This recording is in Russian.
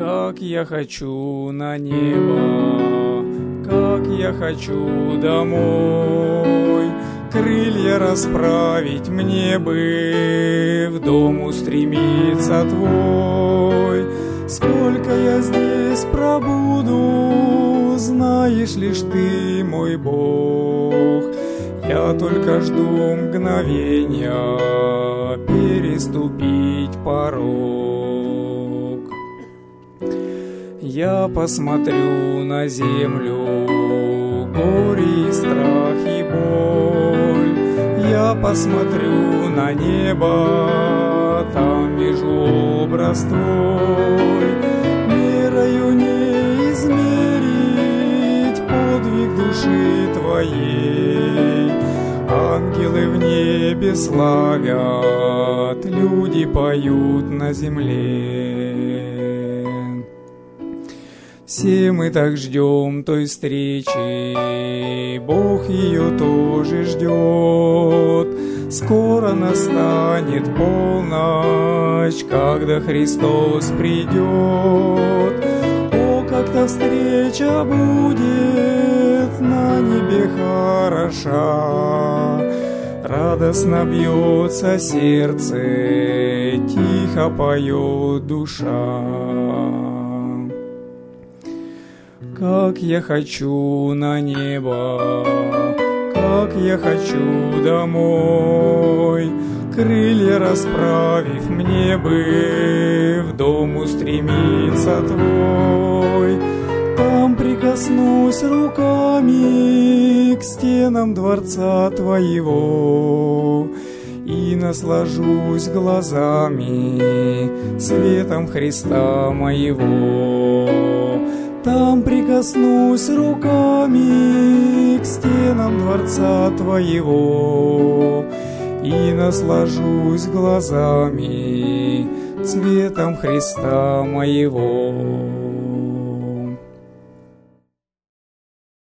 Как я хочу на небо, как я хочу домой, крылья расправить мне бы, в дом устремиться твой. Сколько я здесь пробуду, знаешь лишь ты, мой Бог. Я только жду мгновения переступить порог. Я посмотрю на землю, горе и страх и боль. Я посмотрю на небо, там вижу образ твой. Мерою не измерить подвиг души твоей. Ангелы в небе славят, люди поют на земле. Все мы так ждем той встречи, Бог ее тоже ждет. Скоро настанет полночь, когда Христос придет. О, как-то встреча будет на небе хороша. Радостно бьется сердце, тихо поет душа. Как я хочу на небо, как я хочу домой, крылья расправив мне бы, в дом устремиться твой. Там прикоснусь руками к стенам дворца твоего и наслажусь глазами светом Христа моего. Там прикоснусь руками к стенам дворца твоего и наслажусь глазами цветом Христа моего.